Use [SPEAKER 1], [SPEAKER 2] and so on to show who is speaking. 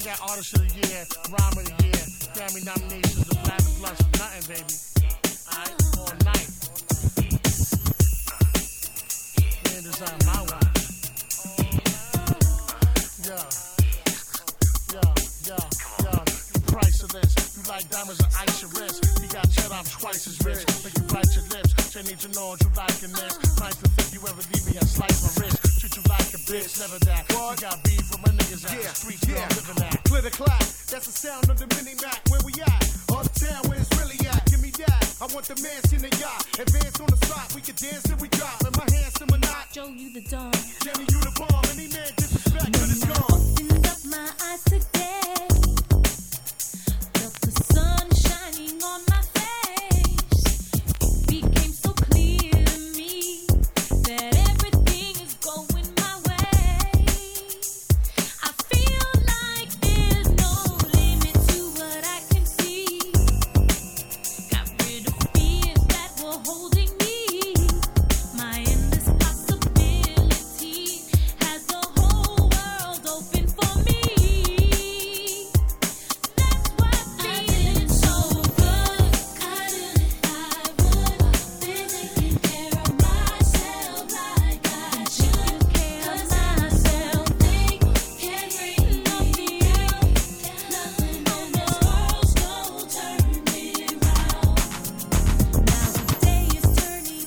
[SPEAKER 1] got Artist of the Year, Rhyme of the Year, Grammy nominations, the Platinum Plus for nothing, baby. Alright, all night. Man, design my watch. Priceless. You like diamonds and ice your wrist. You got cheddar, I'm twice as rich. Make you bite your lips. They need to know what you liking this. Nice to think you ever leave me and slice my wrist. Treat you like a bitch, never that. You got beef with my niggas at the streets, where I'm living at.
[SPEAKER 2] Clear the clock, that's the sound of the mini Mac. Where we at? Uptown, where it's really at. Give me that. I want the mansion and yacht. Advance on the spot, we can dance till we drop. In my hands to my knot.
[SPEAKER 3] Joe, you the dawn.
[SPEAKER 2] Jamie, you the bomb. Any man disrespect, but it's gone.
[SPEAKER 3] Opened up my eyes today.